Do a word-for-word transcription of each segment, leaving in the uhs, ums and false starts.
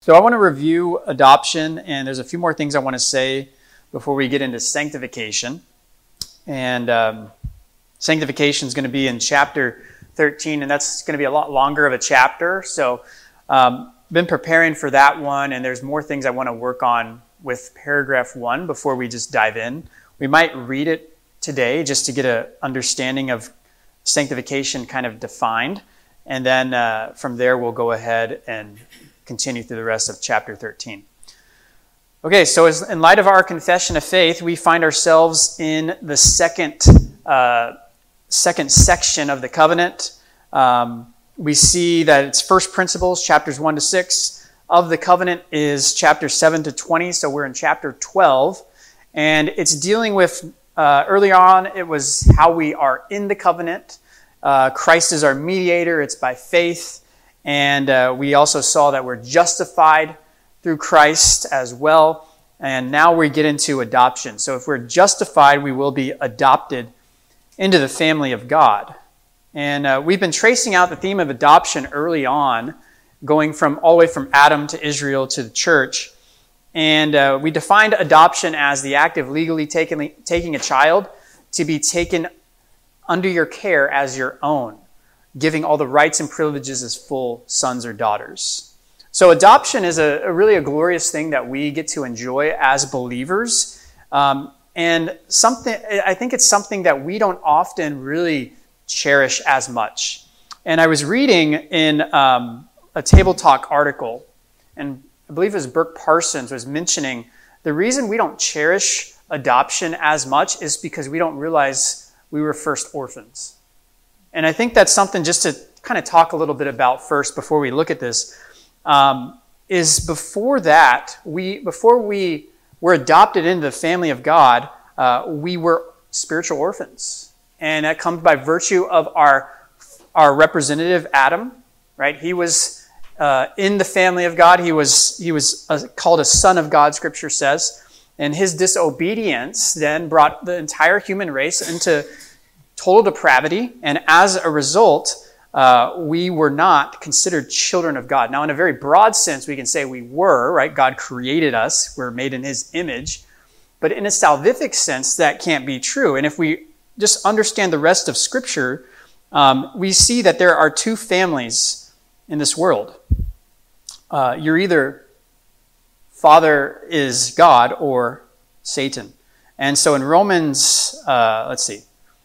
So I want to review adoption, and there's a few more things I want to say before we get into sanctification. And um, sanctification is going to be in chapter thirteen, and that's going to be a lot longer of a chapter. So um, been preparing for that one, and there's more things I want to work on with paragraph one before we just dive in. We might read it today just to get an understanding of sanctification kind of defined, and then uh, from there we'll go ahead and continue through the rest of chapter thirteen. Okay, so as, in light of our confession of faith, we find ourselves in the second uh, second section of the covenant. Um, we see that it's first principles, chapters one to six. Of the covenant is chapter seven to twenty, so we're in chapter twelve. And it's dealing with, uh, early on, it was how we are in the covenant. Uh, Christ is our mediator, it's by faith. And uh, we also saw that we're justified through Christ as well. And now we get into adoption. So if we're justified, we will be adopted into the family of God. And uh, we've been tracing out the theme of adoption early on, going from all the way from Adam to Israel to the church. And uh, we defined adoption as the act of legally taking, taking a child to be taken under your care as your own, giving all the rights and privileges as full sons or daughters. So adoption is a, a really a glorious thing that we get to enjoy as believers. Um, and something I think it's something that we don't often really cherish as much. And I was reading in um, a Table Talk article, and I believe it was Burk Parsons was mentioning the reason we don't cherish adoption as much is because we don't realize we were first orphans. And I think that's something just to kind of talk a little bit about first before we look at this, um, is before that, we before we were adopted into the family of God, uh, we were spiritual orphans. And that comes by virtue of our, our representative, Adam, right? He was Uh, in the family of God. He was he was uh, called a son of God, Scripture says. And his disobedience then brought the entire human race into total depravity. And as a result, uh, we were not considered children of God. Now, in a very broad sense, we can say we were, right? God created us. We're made in his image. But in a salvific sense, that can't be true. And if we just understand the rest of Scripture, um, we see that there are two families in this world. Uh, you're either Father is God or Satan. And so in Romans, uh, let's see.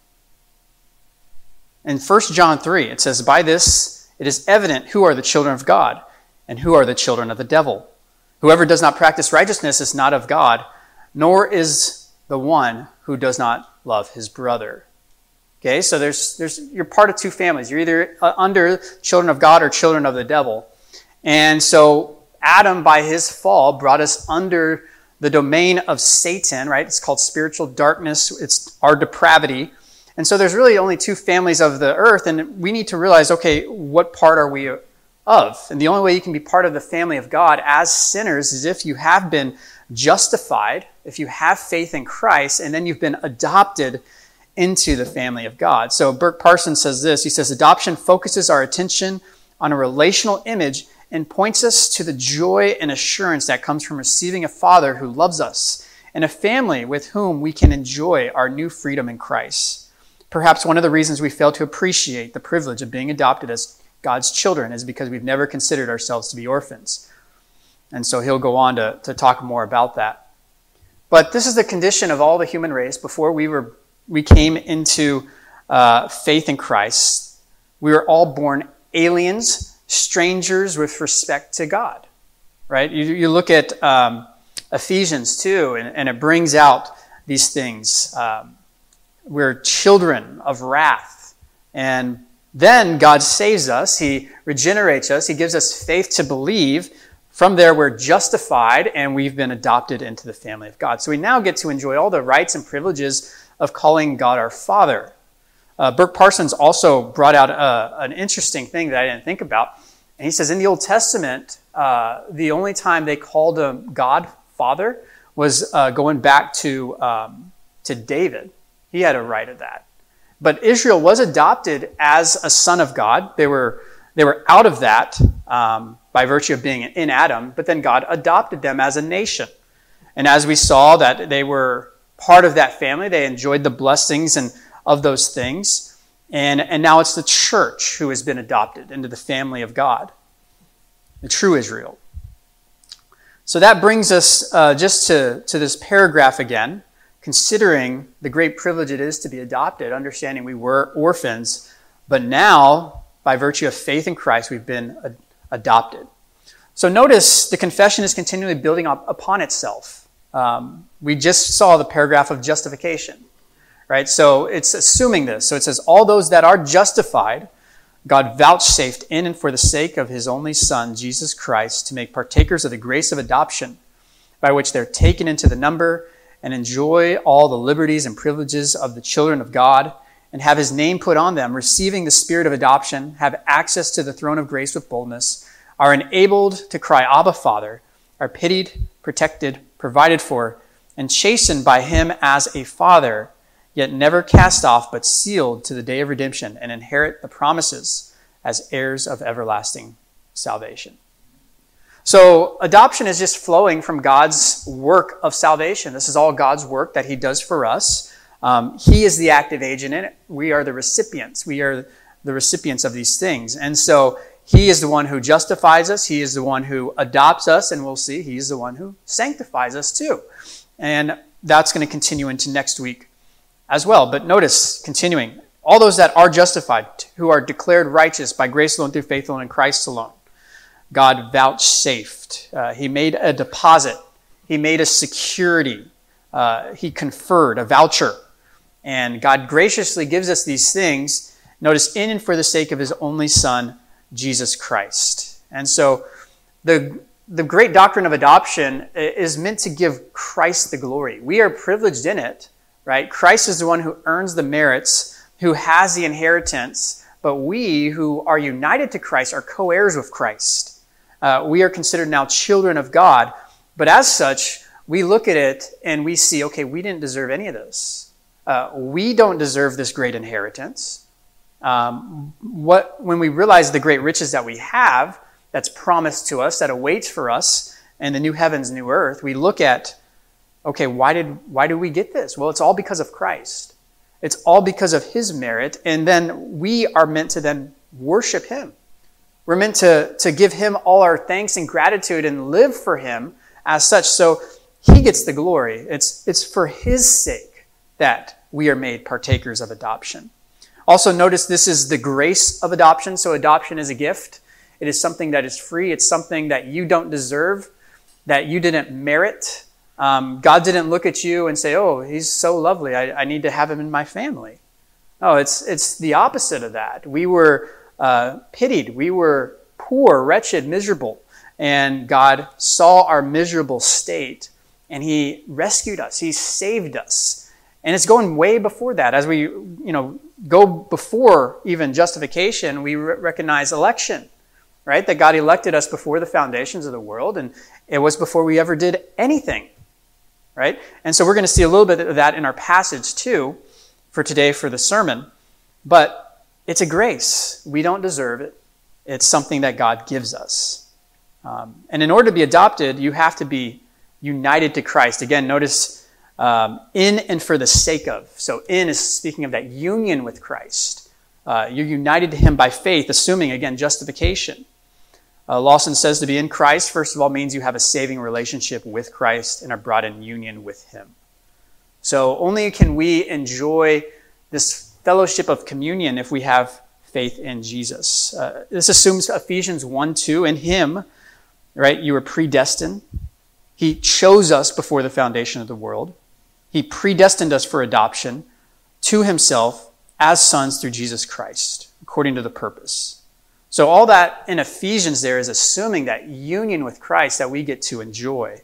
In First John three, it says, "By this it is evident who are the children of God and who are the children of the devil. Whoever does not practice righteousness is not of God, nor is the one who does not love his brother." Okay, so there's there's you're part of two families. You're either under children of God or children of the devil. And so Adam, by his fall, brought us under the domain of Satan, right? It's called spiritual darkness. It's our depravity. And so there's really only two families of the earth, and we need to realize, okay, what part are we of? And the only way you can be part of the family of God as sinners is if you have been justified, if you have faith in Christ, and then you've been adopted into the family of God. So Burk Parsons says this. He says, "Adoption focuses our attention on a relational image and points us to the joy and assurance that comes from receiving a Father who loves us and a family with whom we can enjoy our new freedom in Christ. Perhaps one of the reasons we fail to appreciate the privilege of being adopted as God's children is because we've never considered ourselves to be orphans." And so he'll go on to, to talk more about that. But this is the condition of all the human race before we were we came into uh, faith in Christ. We were all born aliens, strangers with respect to God, right? You, you look at um, Ephesians two, and, and it brings out these things. Um, we're children of wrath. And then God saves us. He regenerates us. He gives us faith to believe. From there, we're justified, and we've been adopted into the family of God. So we now get to enjoy all the rights and privileges of calling God our Father. Uh, Burk Parsons also brought out uh, an interesting thing that I didn't think about. And he says in the Old Testament, uh, the only time they called him God Father was uh, going back to um, to David. He had a right of that. But Israel was adopted as a son of God. They were they were out of that. Um, by virtue of being in Adam, but then God adopted them as a nation. And as we saw that they were part of that family, they enjoyed the blessings and of those things. And, and now it's the church who has been adopted into the family of God, the true Israel. So that brings us uh, just to, to this paragraph again, considering the great privilege it is to be adopted, understanding we were orphans, but now, by virtue of faith in Christ, we've been ad- adopted. So notice the confession is continually building up upon itself. Um, we just saw the paragraph of justification, right? So it's assuming this. So it says, all those that are justified, God vouchsafed in and for the sake of his only Son, Jesus Christ, to make partakers of the grace of adoption, by which they're taken into the number and enjoy all the liberties and privileges of the children of God, and have his name put on them, receiving the spirit of adoption, have access to the throne of grace with boldness, are enabled to cry, Abba, Father, are pitied, protected, provided for, and chastened by him as a father, yet never cast off, but sealed to the day of redemption, and inherit the promises as heirs of everlasting salvation. So adoption is just flowing from God's work of salvation. This is all God's work that he does for us. Um, he is the active agent in it. We are the recipients. We are the recipients of these things. And so he is the one who justifies us. He is the one who adopts us. And we'll see, he's the one who sanctifies us too. And that's going to continue into next week as well. But notice, continuing, all those that are justified, who are declared righteous by grace alone, through faith alone, in Christ alone, God vouchsafed. Uh, he made a deposit. He made a security. Uh, he conferred a voucher. And God graciously gives us these things, notice, in and for the sake of his only Son, Jesus Christ. And so the, the great doctrine of adoption is meant to give Christ the glory. We are privileged in it, right? Christ is the one who earns the merits, who has the inheritance, but we who are united to Christ are co-heirs with Christ. Uh, we are considered now children of God, but as such, we look at it and we see, okay, we didn't deserve any of this. Uh, we don't deserve this great inheritance. Um, what when we realize the great riches that we have, that's promised to us, that awaits for us in the new heavens, new earth, we look at, okay, why did why did we get this? Well, it's all because of Christ. It's all because of his merit, and then we are meant to then worship him. We're meant to, to give him all our thanks and gratitude and live for him as such. So he gets the glory. It's, it's for his sake that we are made partakers of adoption. Also notice this is the grace of adoption. So adoption is a gift. It is something that is free. It's something that you don't deserve, that you didn't merit. Um, God didn't look at you and say, oh, he's so lovely. I, I need to have him in my family. No, it's, it's the opposite of that. We were Uh, pitied. We were poor, wretched, miserable. And God saw our miserable state and he rescued us. He saved us. And it's going way before that. As we, you know, go before even justification, we re- recognize election, right? That God elected us before the foundations of the world, and it was before we ever did anything, right? And so we're going to see a little bit of that in our passage too for today for the sermon. But it's a grace. We don't deserve it. It's something that God gives us. Um, and in order to be adopted, you have to be united to Christ. Again, notice um, in and for the sake of. So in is speaking of that union with Christ. Uh, you're united to him by faith, assuming, again, justification. Uh, Lawson says to be in Christ, first of all, means you have a saving relationship with Christ and are brought in union with him. So only can we enjoy this fellowship of communion if we have faith in Jesus. Uh, this assumes Ephesians one two, in him, right, you were predestined. He chose us before the foundation of the world. He predestined us for adoption to himself as sons through Jesus Christ, according to the purpose. So all that in Ephesians there is assuming that union with Christ that we get to enjoy.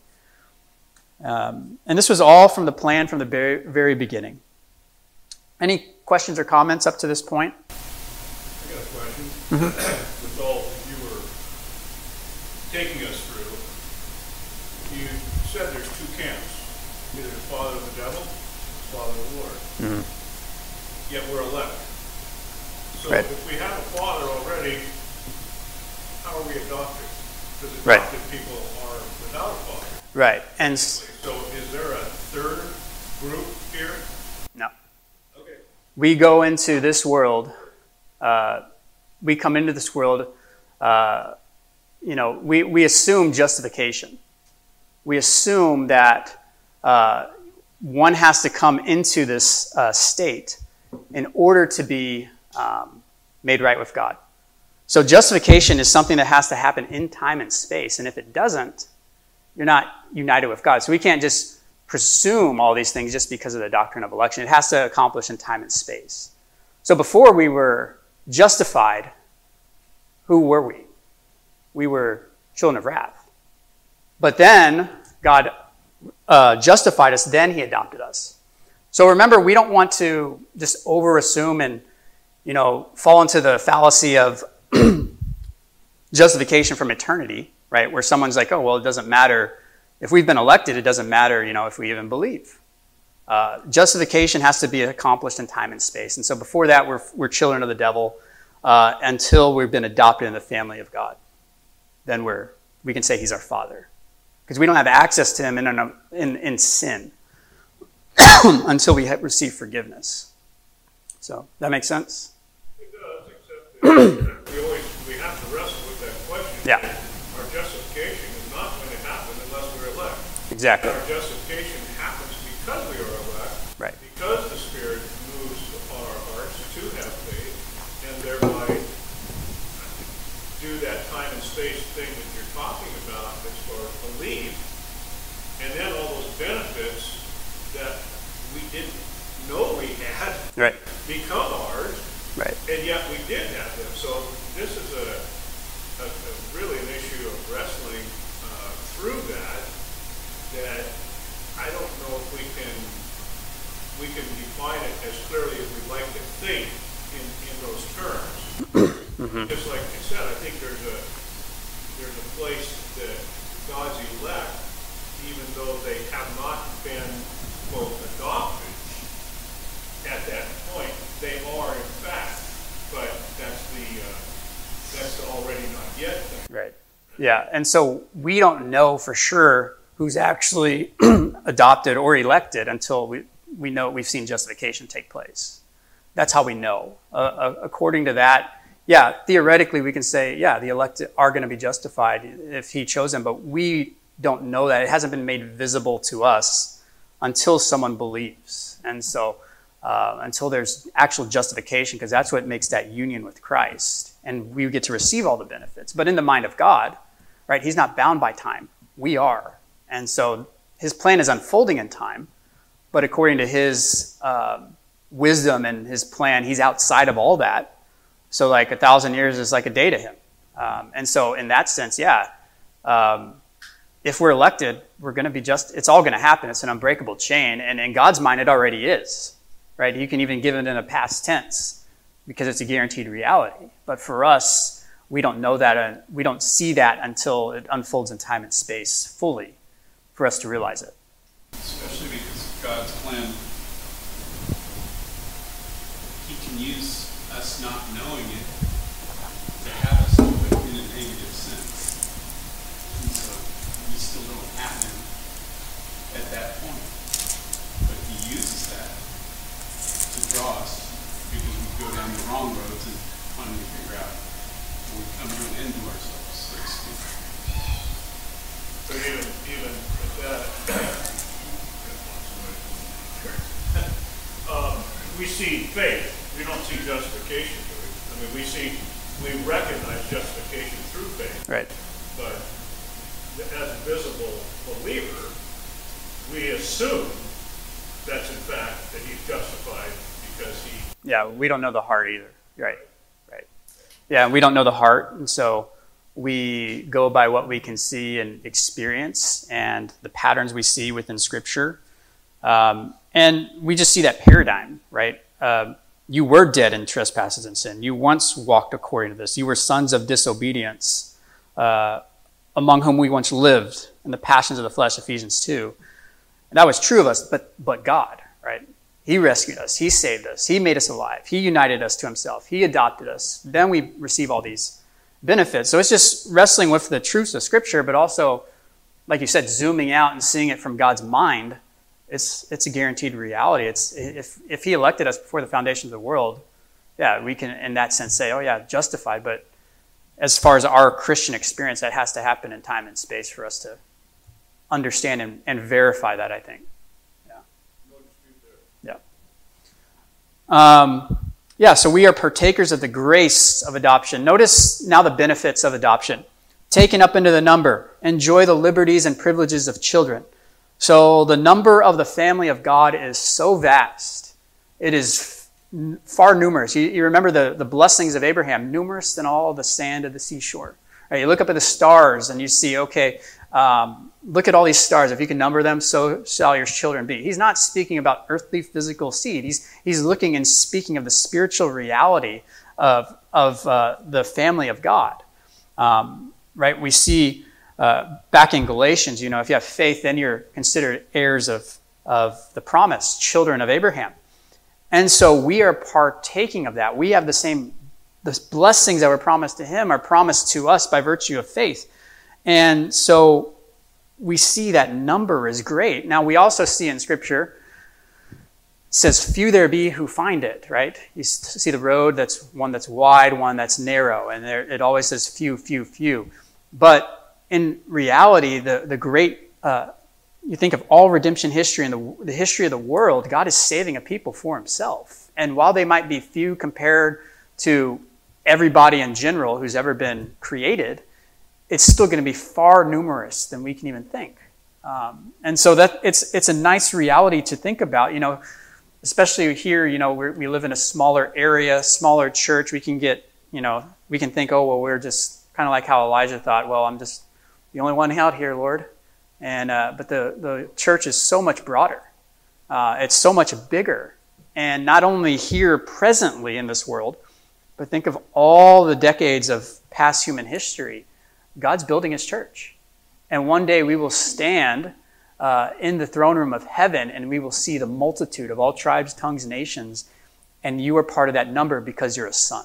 Um, and this was all from the plan from the very, very beginning. Any questions or comments up to this point? I got a question. Mm-hmm. With all you were taking us through, you said there's two camps. Either the father of the devil, the father of the Lord. Mm-hmm. Yet we're elect. So right. If we have a father already, how are we adopted? Because Right. adopted people are without a father. Right. And s- So is there a third group here? no. Okay. We go into this world, uh, we come into this world, uh, you know, we, we assume justification. We assume that uh, one has to come into this uh, state in order to be um, made right with God. So justification is something that has to happen in time and space. And if it doesn't, you're not united with God. So we can't just presume all these things just because of the doctrine of election. It has to accomplish in time and space. So before we were justified, who were we? We were children of wrath. But then God uh, justified us, then he adopted us. So remember, we don't want to just over-assume and, you know, fall into the fallacy of justification from eternity, right? Where someone's like, oh, well, it doesn't matter. If we've been elected, it doesn't matter, you know, if we even believe. Uh, justification has to be accomplished in time and space. And so before that, we're, we're children of the devil uh, until we've been adopted in the family of God. Then we're, we can say he's our father. Because we don't have access to him in, in, in, in sin until we have received forgiveness. So, that makes sense? It does, except that we always, we have to wrestle with that question. Yeah. Our justification is not going to happen unless we're elect. Exactly. Our justification happens because we are elect. Right. Because the Spirit moves upon our hearts to have faith, and thereby do that time and space thing that you're talking about as far as belief, and then all those benefits that we didn't know we had Right. become ours, Right. and yet we did have them. So this is a, a, a really an issue of wrestling uh, through that, that I don't know if we can we can define it as clearly as we'd like to think in, in those terms. Mm-hmm. Just like you said, I think there's a there's a place that God's elect, even though they have not been, quote, adopted at that point, they are in fact, but that's the uh, that's the already not yet thing. Right. Yeah, and so we don't know for sure who's actually adopted or elected until we, we know we've seen justification take place. That's how we know. Uh, uh, according to that, yeah, theoretically we can say, yeah, the elected are going to be justified if he chose them, but we don't know that. It hasn't been made visible to us until someone believes. And so uh, until there's actual justification, because that's what makes that union with Christ, and we get to receive all the benefits. But in the mind of God, right, he's not bound by time. We are. And so his plan is unfolding in time, but according to his uh, wisdom and his plan, he's outside of all that. So like a thousand years is like a day to him. Um, and so in that sense, yeah, um, if we're elected, we're going to be just, it's all going to happen. It's an unbreakable chain. And in God's mind, it already is, right? You can even give it in a past tense because it's a guaranteed reality. But for us, we don't know that, uh, we don't see that until it unfolds in time and space fully for us to realize it. Especially because God's plan, he can use us not knowing it to have us do it in a negative sense. And so we still don't have him at that point. But he uses that to draw us because we go down the wrong roads and finally figure out when we come to an end to ourselves, so to speak. So even even with that, um, we see faith. We don't see justification. Do we? I mean, we see we recognize justification through faith. Right. But as a visible believer, we assume that's in fact that he's justified because he. Yeah, we don't know the heart either. Right. Right. Yeah, we don't know the heart, and so we go by what we can see and experience and the patterns we see within Scripture. Um, and we just see that paradigm, right? Uh, you were dead in trespasses and sin. You once walked according to this. You were sons of disobedience, uh, among whom we once lived in the passions of the flesh, Ephesians two. And that was true of us, but but God, right? He rescued us. He saved us. He made us alive. He united us to himself. He adopted us. Then we receive all these benefits. So it's just wrestling with the truths of Scripture, but also, like you said, zooming out and seeing it from God's mind. It's it's a guaranteed reality. It's if if He elected us before the foundation of the world, yeah, we can in that sense say, oh yeah, justified. But as far as our Christian experience, that has to happen in time and space for us to understand and, and verify that, I think. Yeah. Yeah. Um, yeah, so we are partakers of the grace of adoption. Notice now the benefits of adoption. Taken up into the number, enjoy the liberties and privileges of children. So the number of the family of God is so vast. It is f- far numerous. You, you remember the, the blessings of Abraham, numerous than all the sand of the seashore. Right, you look up at the stars and you see, okay, um, look at all these stars. If you can number them, so shall your children be. He's not speaking about earthly physical seed. He's, he's looking and speaking of the spiritual reality of, of uh, the family of God. Um, right, we see uh, back in Galatians, you know, if you have faith, then you're considered heirs of, of the promise, children of Abraham. And so we are partaking of that. We have the same, the blessings that were promised to him are promised to us by virtue of faith. And so we see that number is great. Now we also see in Scripture, it says, few there be who find it, right? You see the road, that's one that's wide, one that's narrow, and there, it always says few, few, few. But in reality, the, the great, uh, you think of all redemption history and the, the history of the world, God is saving a people for himself. And while they might be few compared to everybody in general who's ever been created, it's still going to be far numerous than we can even think. Um, and so that it's it's a nice reality to think about, you know, especially here, you know, we're, we live in a smaller area, smaller church. We can get, you know, we can think, oh, well, we're just kind of like how Elijah thought, well, I'm just the only one out here, Lord. And uh, but the, the church is so much broader. Uh, it's so much bigger. And not only here presently in this world, but think of all the decades of past human history. God's building his church. And one day we will stand uh, in the throne room of heaven and we will see the multitude of all tribes, tongues, nations, and you are part of that number because you're a son.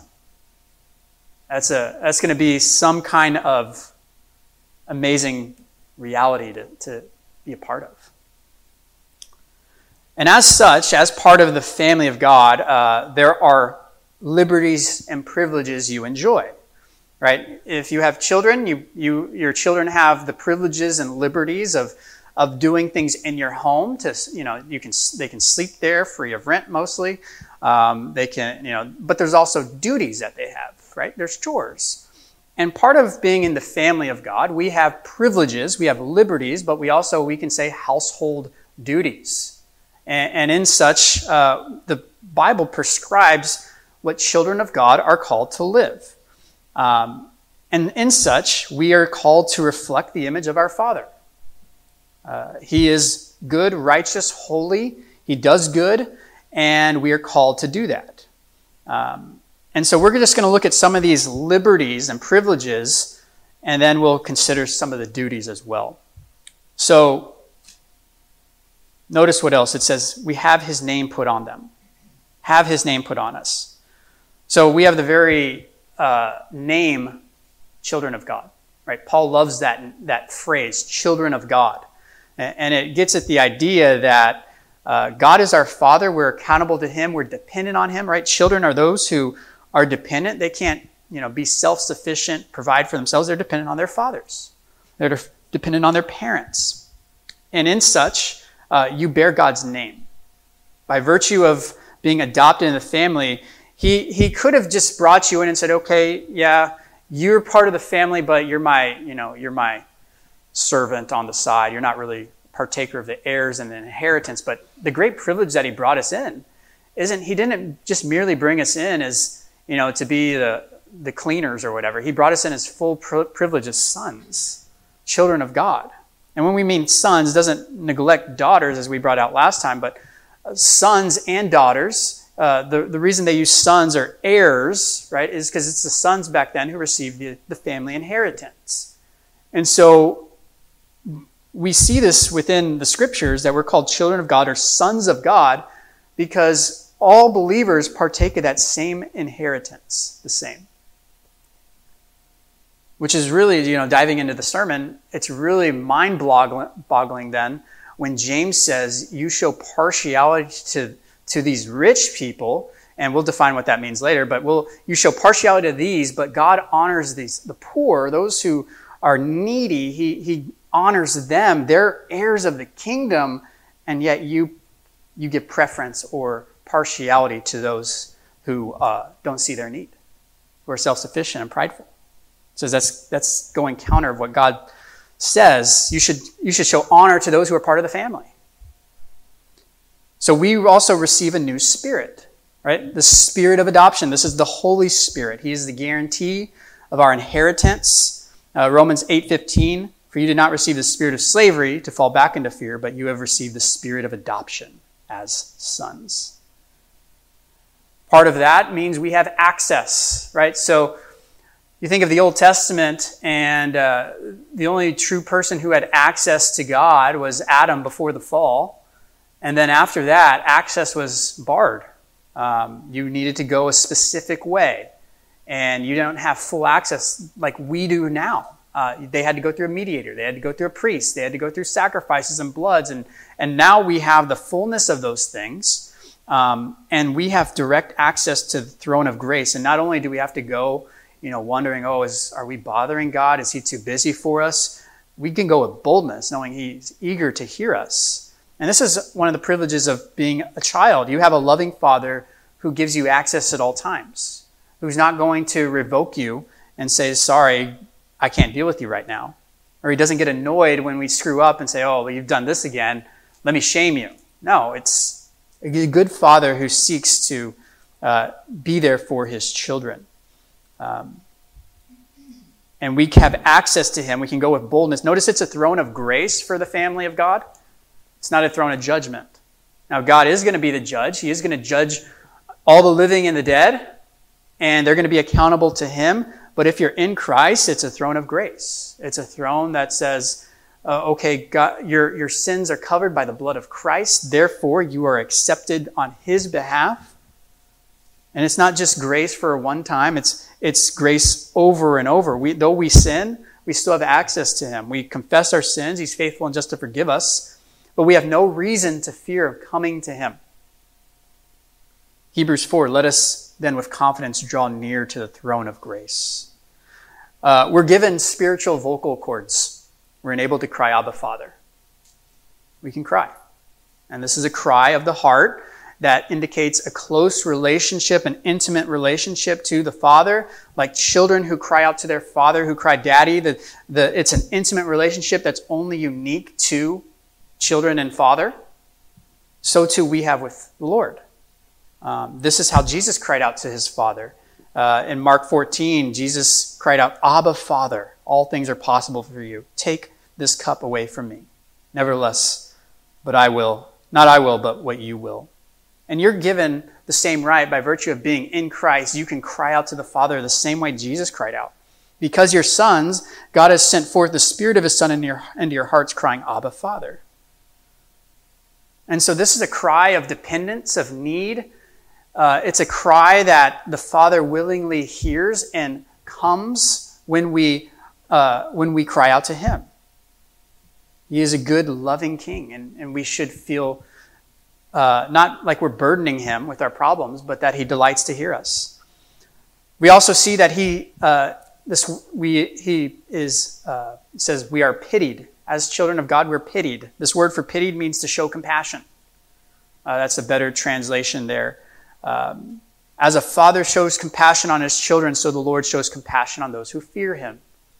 That's a that's going to be some kind of amazing reality to, to be a part of. And as such, as part of the family of God, uh, there are liberties and privileges you enjoy. Right? If you have children, you, you your children have the privileges and liberties of of doing things in your home. To you know, you can they can sleep there free of rent mostly. Um, they can you know, but there's also duties that they have. Right? There's chores, and part of being in the family of God, we have privileges, we have liberties, but we also we can say household duties, and, and in such, uh, the Bible prescribes what children of God are called to live. Um, and in such, we are called to reflect the image of our Father. Uh, he is good, righteous, holy. He does good, and we are called to do that. Um, and so we're just going to look at some of these liberties and privileges, and then we'll consider some of the duties as well. So notice what else. It says, we have his name put on them. Have his name put on us. So we have the very Uh, name children of God, right? Paul loves that that phrase, children of God. And, and it gets at the idea that uh, God is our Father. We're accountable to him. We're dependent on him, right? Children are those who are dependent. They can't, you know, be self-sufficient, provide for themselves. They're dependent on their fathers. They're de- dependent on their parents. And in such, uh, you bear God's name. By virtue of being adopted in the family, He he could have just brought you in and said, okay, yeah, you're part of the family, but you're my, you know, you're my servant on the side. You're not really partaker of the heirs and the inheritance. But the great privilege that he brought us in isn't, he didn't just merely bring us in as, you know, to be the, the cleaners or whatever. He brought us in as full privilege as sons, children of God. And when we mean sons, it doesn't neglect daughters as we brought out last time, but sons and daughters. Uh, the, the reason they use sons or heirs, right, is because it's the sons back then who received the, the family inheritance. And so we see this within the scriptures that we're called children of God or sons of God because all believers partake of that same inheritance, the same. which is really, you know, diving into the sermon, it's really mind-boggling then when James says, you show partiality to, to these rich people, and we'll define what that means later, but we'll, you show partiality to these, but God honors these, the poor, those who are needy, he, he honors them. They're heirs of the kingdom, and yet you, you give preference or partiality to those who uh, don't see their need, who are self-sufficient and prideful. So that's that's going counter of what God says. You should you should show honor to those who are part of the family. So we also receive a new spirit, right? The spirit of adoption. This is the Holy Spirit. He is the guarantee of our inheritance. Uh, Romans eight fifteen. For you did not receive the spirit of slavery to fall back into fear, but you have received the spirit of adoption as sons. Part of that means we have access, right? So you think of the Old Testament, and uh, the only true person who had access to God was Adam before the fall. And then after that, access was barred. Um, you needed to go a specific way. And you don't have full access like we do now. Uh, they had to go through a mediator. They had to go through a priest. They had to go through sacrifices and bloods. And, and now we have the fullness of those things. Um, and we have direct access to the throne of grace. And not only do we have to go you know, wondering, oh, is are we bothering God? Is he too busy for us? We can go with boldness, knowing he's eager to hear us. And this is one of the privileges of being a child. You have a loving father who gives you access at all times, who's not going to revoke you and say, sorry, I can't deal with you right now. Or he doesn't get annoyed when we screw up and say, oh, well, you've done this again. Let me shame you. No, it's a good father who seeks to uh, be there for his children. Um, and we have access to him. We can go with boldness. Notice it's a throne of grace for the family of God. It's not a throne of judgment. Now, God is going to be the judge. He is going to judge all the living and the dead, and they're going to be accountable to him. But if you're in Christ, it's a throne of grace. It's a throne that says, uh, okay, God, your, your sins are covered by the blood of Christ. Therefore, you are accepted on his behalf. And it's not just grace for one time. It's it's grace over and over. We, though we sin, we still have access to him. We confess our sins. He's faithful and just to forgive us. But we have no reason to fear of coming to him. Hebrews four, let us then with confidence draw near to the throne of grace. Uh, we're given spiritual vocal cords. We're enabled to cry, Abba, Father. We can cry. And this is a cry of the heart that indicates a close relationship, an intimate relationship to the Father, like children who cry out to their father, who cry, Daddy. The, the, it's an intimate relationship that's only unique to children and Father. So too we have with the Lord. Um, this is how Jesus cried out to his Father. Uh, in Mark fourteen, Jesus cried out, Abba, Father, all things are possible for you. Take this cup away from me. Nevertheless, but I will, not I will, but what you will. And you're given the same right by virtue of being in Christ. You can cry out to the Father the same way Jesus cried out. Because you're sons, God has sent forth the Spirit of his Son into your, into your hearts, crying, Abba, Father. And so this is a cry of dependence, of need. Uh, it's a cry that the Father willingly hears and comes when we, uh, when we cry out to him. He is a good, loving King, and, and we should feel Uh, not like we're burdening him with our problems, but that he delights to hear us. We also see that he uh, this we he is uh, says we are pitied. As children of God, we're pitied. This word for pitied means to show compassion. Uh, that's a better translation there. Um, as a father shows compassion on his children, so the Lord shows compassion on those who fear him.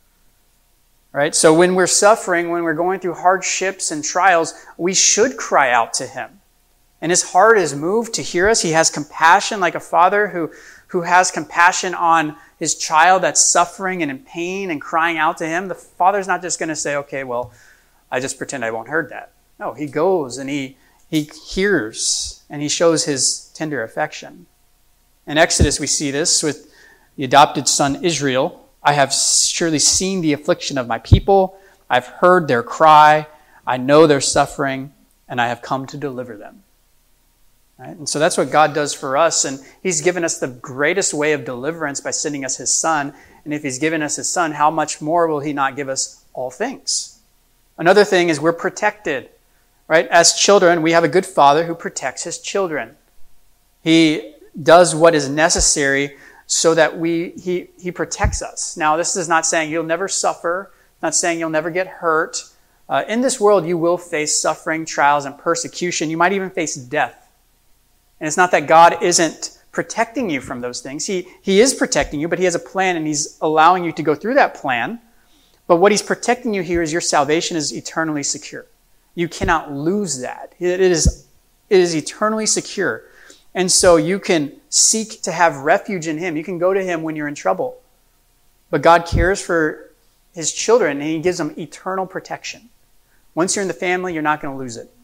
Right? So when we're suffering, when we're going through hardships and trials, we should cry out to him. And his heart is moved to hear us. He has compassion like a father who, who has compassion on his child that's suffering and in pain and crying out to him. The father's not just going to say, okay, well, I just pretend I won't heard that. No, he goes and he, he hears and he shows his tender affection. In Exodus, we see this with the adopted son Israel. I have surely seen the affliction of my people. I've heard their cry. I know their suffering, and I have come to deliver them. Right? And so that's what God does for us. And he's given us the greatest way of deliverance by sending us his son. And if he's given us his son, how much more will he not give us all things? Another thing is we're protected. Right? As children, we have a good father who protects his children. He does what is necessary so that we he, he protects us. Now, this is not saying you'll never suffer, not saying you'll never get hurt. Uh, in this world, you will face suffering, trials, and persecution. You might even face death. And it's not that God isn't protecting you from those things. He, he is protecting you, but he has a plan, and he's allowing you to go through that plan. But what he's protecting you here is your salvation is eternally secure. You cannot lose that. It is, it is eternally secure. And so you can seek to have refuge in him. You can go to him when you're in trouble. But God cares for his children, and he gives them eternal protection. Once you're in the family, you're not going to lose it.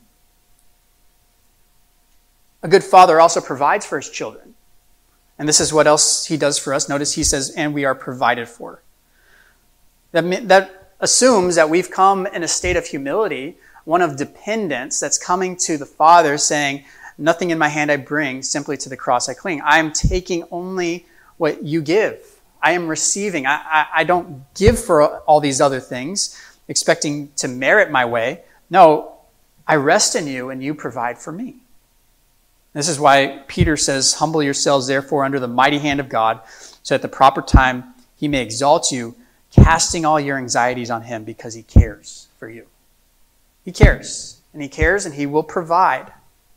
A good father also provides for his children. And this is what else he does for us. Notice he says, and we are provided for. That, that assumes that we've come in a state of humility, one of dependence that's coming to the Father saying, nothing in my hand I bring, simply to the cross I cling. I am taking only what you give. I am receiving. I, I, I don't give for all these other things, expecting to merit my way. No, I rest in you and you provide for me. This is why Peter says, humble yourselves therefore under the mighty hand of God, so at the proper time he may exalt you, casting all your anxieties on him because he cares for you. He cares, and he cares, and he will provide.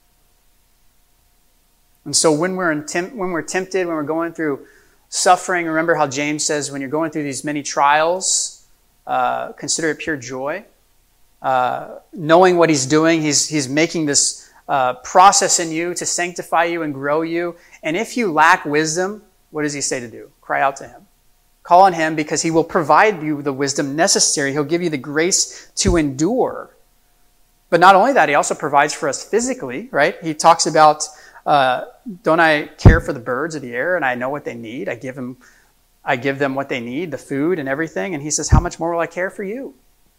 And so when we're in temp- when we're tempted, when we're going through suffering, remember how James says, when you're going through these many trials, uh, consider it pure joy. Uh, knowing what he's doing, he's he's making this uh, process in you to sanctify you and grow you. And if you lack wisdom, what does he say to do? Cry out to him. Call on him because he will provide you the wisdom necessary. He'll give you the grace to endure. But not only that, he also provides for us physically, right? He talks about, uh, don't I care for the birds of the air and I know what they need? I give them, I give them what they need, the food and everything. And he says, how much more will I care for you?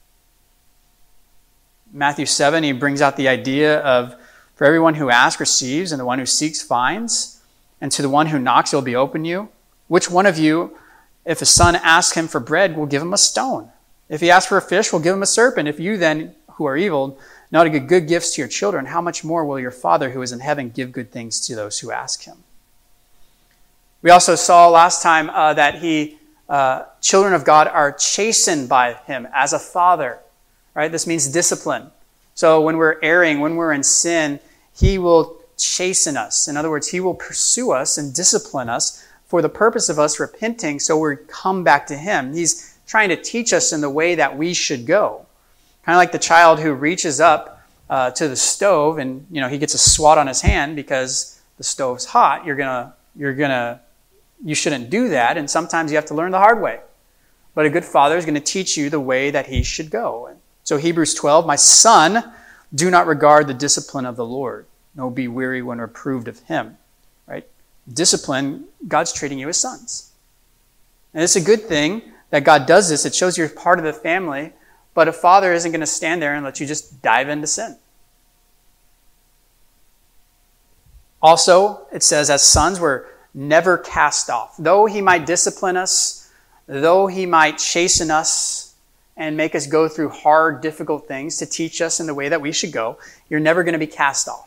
Matthew seven, he brings out the idea of, for everyone who asks receives, and the one who seeks finds, and to the one who knocks it will be opened you. Which one of you, if a son asks him for bread, will give him a stone? If he asks for a fish, will give him a serpent? If you then, who are evil, know how to give good gifts to your children, how much more will your Father who is in heaven give good things to those who ask him? We also saw last time uh, that he, uh, children of God are chastened by him as a father. Right? This means discipline. So when we're erring, when we're in sin, he will chasten us. In other words, he will pursue us and discipline us for the purpose of us repenting so we come back to him. He's trying to teach us in the way that we should go. Kind of like the child who reaches up uh, to the stove and, you know, he gets a swat on his hand because the stove's hot. You're gonna, you're gonna, you shouldn't do that. And sometimes you have to learn the hard way. But a good father is going to teach you the way that he should go. So Hebrews twelve, my son, do not regard the discipline of the Lord, nor be weary when reproved of him. Right? Discipline, God's treating you as sons. And it's a good thing that God does this. It shows you're part of the family, but a father isn't going to stand there and let you just dive into sin. Also, it says, as sons, we're never cast off. Though he might discipline us, though he might chasten us, and make us go through hard, difficult things to teach us in the way that we should go, you're never going to be cast off.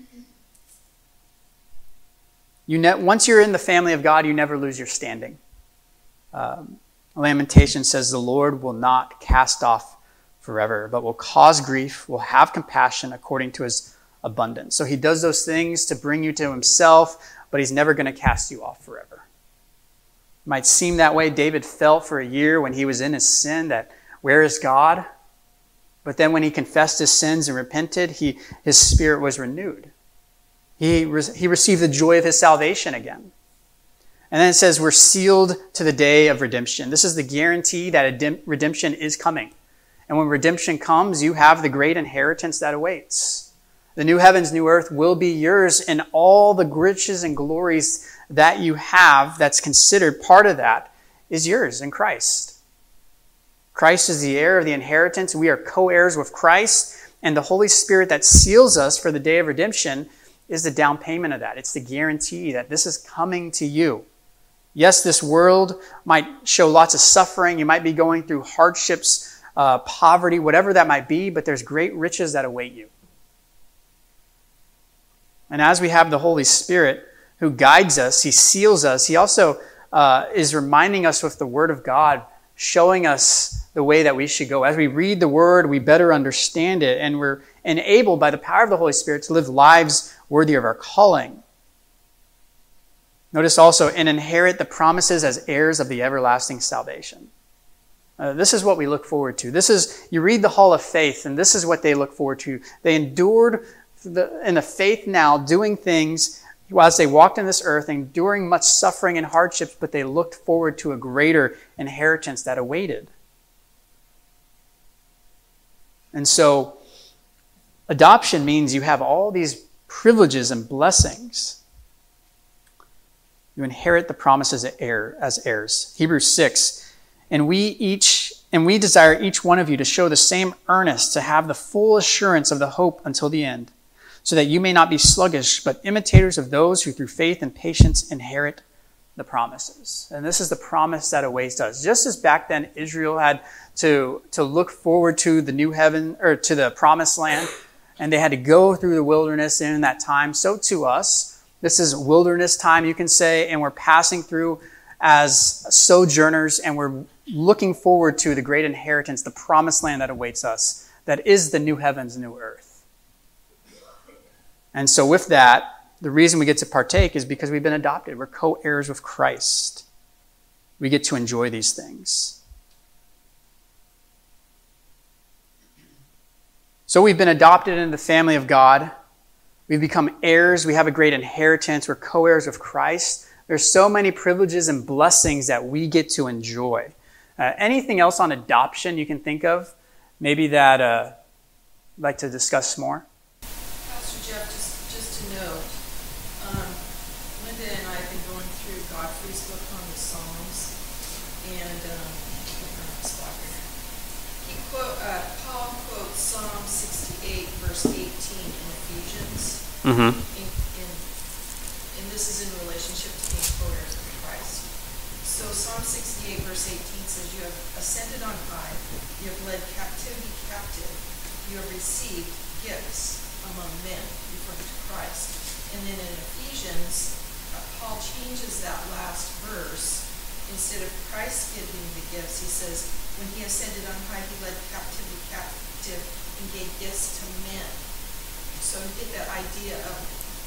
You ne- once you're in the family of God, you never lose your standing. Um, Lamentation says, the Lord will not cast off forever, but will cause grief, will have compassion according to his abundance. So he does those things to bring you to himself, but he's never going to cast you off forever. It might seem that way. David felt for a year when he was in his sin that, where is God? But then when he confessed his sins and repented, he, his spirit was renewed. He, re- he received the joy of his salvation again. And then it says we're sealed to the day of redemption. This is the guarantee that a dim- redemption is coming. And when redemption comes, you have the great inheritance that awaits. The new heavens, new earth will be yours, and all the riches and glories that you have that's considered part of that is yours in Christ. Christ is the heir of the inheritance. We are co-heirs with Christ, and the Holy Spirit that seals us for the day of redemption is the down payment of that. It's the guarantee that this is coming to you. Yes, this world might show lots of suffering. You might be going through hardships, uh, poverty, whatever that might be, but there's great riches that await you. And as we have the Holy Spirit who guides us, he seals us, he also uh, is reminding us with the Word of God, showing us the way that we should go. As we read the Word, we better understand it, and we're enabled by the power of the Holy Spirit to live lives worthy of our calling. Notice also, and inherit the promises as heirs of the everlasting salvation. Uh, this is what we look forward to. This is, you read the Hall of Faith, and this is what they look forward to. They endured the, in the faith now, doing things as they walked in this earth, enduring much suffering and hardships, but they looked forward to a greater inheritance that awaited. And so, adoption means you have all these privileges and blessings. You inherit the promises as heir, as heirs. Hebrews six, and we each and we desire each one of you to show the same earnest, to have the full assurance of the hope until the end, so that you may not be sluggish, but imitators of those who through faith and patience inherit the promises. And this is the promise that awaits us. Just as back then Israel had to, to look forward to the new heaven, or to the promised land, and they had to go through the wilderness in that time, so to us, this is wilderness time, you can say, and we're passing through as sojourners, and we're looking forward to the great inheritance, the promised land that awaits us, that is the new heavens, new earth. And so with that, the reason we get to partake is because we've been adopted. We're co-heirs with Christ. We get to enjoy these things. So we've been adopted into the family of God. We've become heirs. We have a great inheritance. We're co-heirs with Christ. There's so many privileges and blessings that we get to enjoy. Uh, anything else on adoption you can think of? Maybe that uh, you'd like to discuss more? Pastor Jeff, just, just to note, um, Linda and I have been going through Godfrey's book on the Psalms, and um, he quote, uh, Paul quotes Psalm sixty-eight, verse eighteen in Ephesians. Mm-hmm. In, in, and this is in relationship to being co-heirs of Christ. So Psalm sixty-eight, verse eighteen says, "You have ascended on high, you have led captivity captive, you have received gifts among men," referring to Christ. And then in Ephesians, uh, Paul changes that last verse. Instead of Christ giving the gifts, he says, when he ascended on high, he led captivity captive and gave gifts to men. So you get that idea of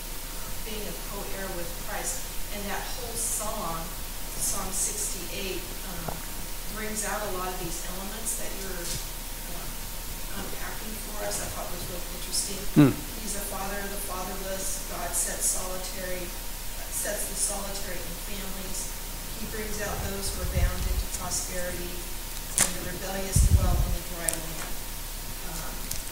being a co-heir with Christ. And that whole song, Psalm sixty-eight, um, brings out a lot of these elements that you're um, unpacking for us. I thought was really interesting. Mm. He's a father of the fatherless. God sets solitary, sets the solitary in families. He brings out those who are bound into prosperity, and the rebellious dwell in the dry land. Um,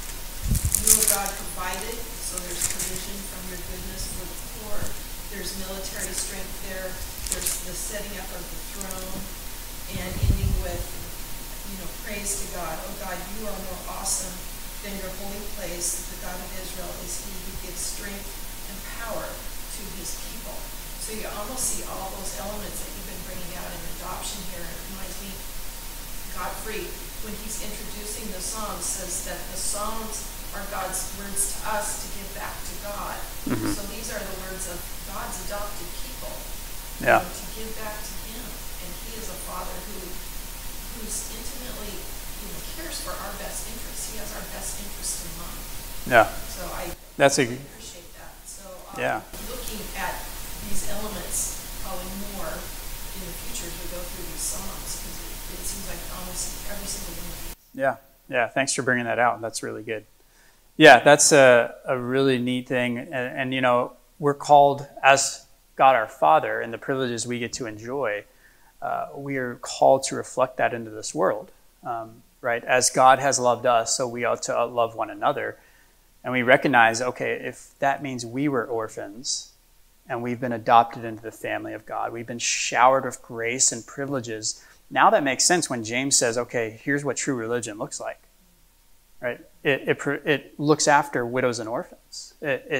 you, O God, provided, so there's provision from your goodness for the poor. There's military strength there. There's the setting up of the throne, and ending with, you know, praise to God. Oh God, you are more awesome than your holy place. The God of Israel is he who gives strength and power to his people. So you almost see all those elements that you've been bringing out in adoption here. It reminds me, Godfrey, when he's introducing the Psalms, says that the Psalms are God's words to us to give back to God. Mm-hmm. So these are the words of God's adopted people. Yeah. To give back to him. And he is a father who who's intimately, you know, cares for our best interests. He has our best interests in mind. Yeah. So I That's really a, appreciate that. So um, yeah. looking at these elements probably more in the future as we go through these Psalms, because it, it seems like almost every single one of these. Yeah. Yeah. Thanks for bringing that out. That's really good. Yeah, that's a, a really neat thing. And, and, you know, we're called as God our Father, and the privileges we get to enjoy, uh, we are called to reflect that into this world, um, right? As God has loved us, so we ought to love one another. And we recognize, okay, if that means we were orphans and we've been adopted into the family of God, we've been showered with grace and privileges, now that makes sense when James says, okay, here's what true religion looks like, right? It, it, it looks after widows and orphans. It, it,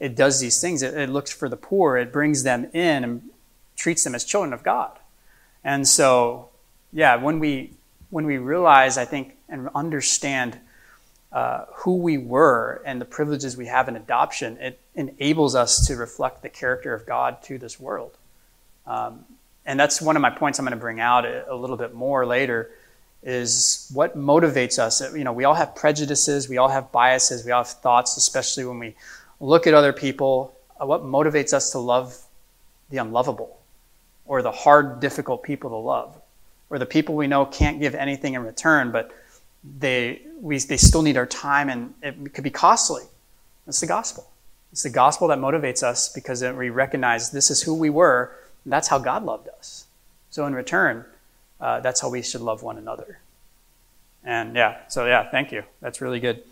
it does these things. It, it looks for the poor. It brings them in and treats them as children of God. And so, yeah, when we when we realize, I think, and understand uh, who we were and the privileges we have in adoption, it enables us to reflect the character of God to this world. Um, and that's one of my points I'm going to bring out a, a little bit more later, is what motivates us. You know, we all have prejudices, we all have biases, we all have thoughts, especially when we look at other people. Uh, what motivates us to love the unlovable, or the hard, difficult people to love, or the people we know can't give anything in return, but they we they still need our time, and it could be costly. It's the gospel. It's the gospel that motivates us, because we recognize this is who we were, and that's how God loved us. So in return, uh, that's how we should love one another. And yeah, so yeah, thank you. That's really good.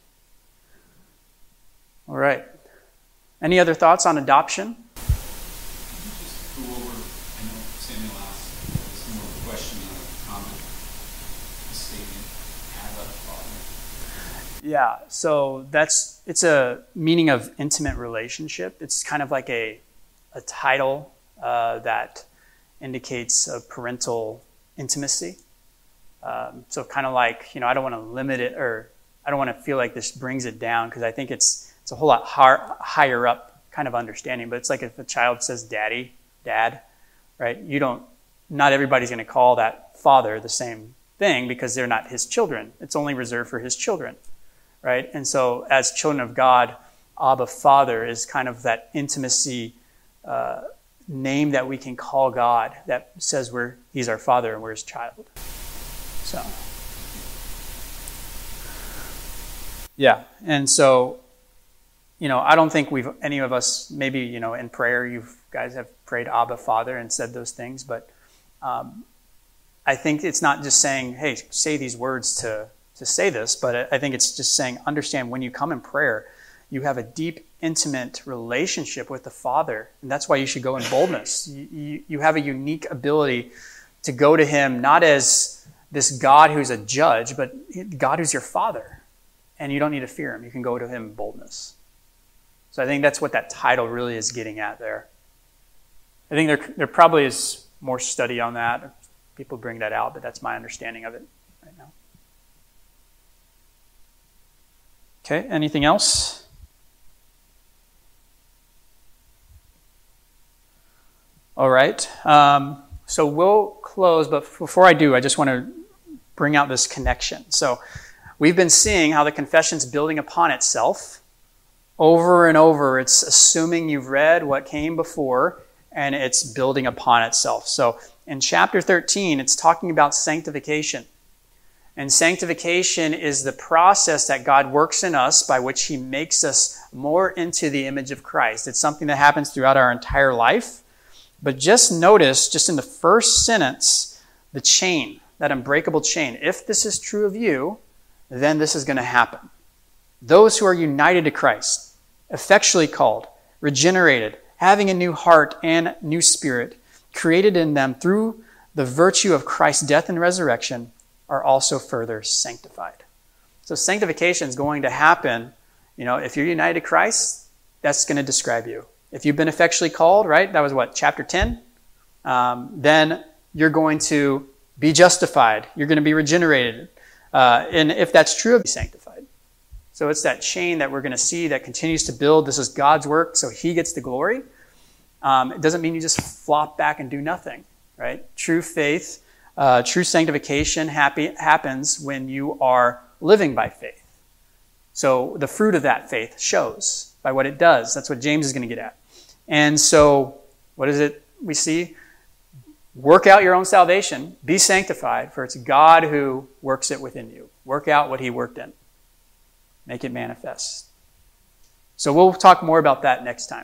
All right. Any other thoughts on adoption? Just go over, I know Samuel asked, it's more of a question or a comment, a statement, Abba, Father. Yeah, so that's, it's a meaning of intimate relationship. It's kind of like a, a title uh, that indicates a parental intimacy. Um, so kind of like, you know, I don't want to limit it, or I don't want to feel like this brings it down, because I think it's it's a whole lot higher, higher up kind of understanding. But it's like if a child says daddy, dad, right? You don't, not everybody's going to call that father the same thing, because they're not his children. It's only reserved for his children, right? And so as children of God, Abba, Father is kind of that intimacy uh, name that we can call God, that says we're he's our father and we're his child. So, yeah. And so, you know, I don't think we've, any of us, maybe, you know, in prayer, you guys have prayed Abba, Father, and said those things, but um, I think it's not just saying, hey, say these words to, to say this, but I think it's just saying, understand when you come in prayer, you have a deep, intimate relationship with the Father, and that's why you should go in boldness. You, you, you have a unique ability to go to him, not as this God who's a judge, but God who's your Father, and you don't need to fear him. You can go to him in boldness. So I think that's what that title really is getting at there. I think there there probably is more study on that. People bring that out, but that's my understanding of it right now. Okay, anything else? All right. Um, so we'll close, but before I do, I just want to bring out this connection. So we've been seeing how the confession's building upon itself. Over and over, it's assuming you've read what came before, and it's building upon itself. So in chapter thirteen, it's talking about sanctification. And sanctification is the process that God works in us by which he makes us more into the image of Christ. It's something that happens throughout our entire life. But just notice, just in the first sentence, the chain, that unbreakable chain. If this is true of you, then this is going to happen. Those who are united to Christ, effectually called, regenerated, having a new heart and new spirit, created in them through the virtue of Christ's death and resurrection, are also further sanctified. So sanctification is going to happen. You know, if you're united to Christ, that's going to describe you. If you've been effectually called, right? That was what, chapter ten? Um, then you're going to be justified. You're going to be regenerated. Uh, and if that's true, be sanctified. So it's that chain that we're going to see that continues to build. This is God's work, so he gets the glory. Um, it doesn't mean you just flop back and do nothing, right? True faith, uh, true sanctification happy, happens when you are living by faith. So the fruit of that faith shows by what it does. That's what James is going to get at. And so what is it we see? Work out your own salvation. Be sanctified, for it's God who works it within you. Work out what he worked in. Make it manifest. So we'll talk more about that next time.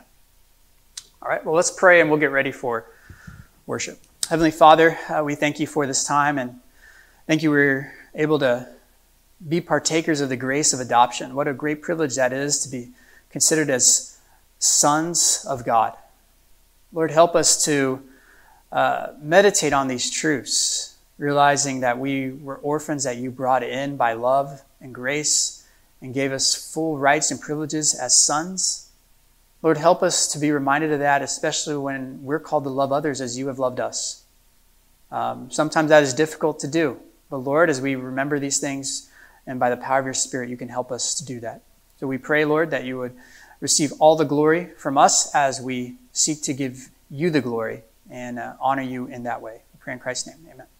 All right, well, let's pray and we'll get ready for worship. Heavenly Father, uh, we thank you for this time, and thank you we're able to be partakers of the grace of adoption. What a great privilege that is to be considered as sons of God. Lord, help us to uh, meditate on these truths, realizing that we were orphans that you brought in by love and grace, and gave us full rights and privileges as sons. Lord, help us to be reminded of that, especially when we're called to love others as you have loved us. Um, sometimes that is difficult to do. But Lord, as we remember these things, and by the power of your Spirit, you can help us to do that. So we pray, Lord, that you would receive all the glory from us as we seek to give you the glory and uh, honor you in that way. We pray in Christ's name. Amen.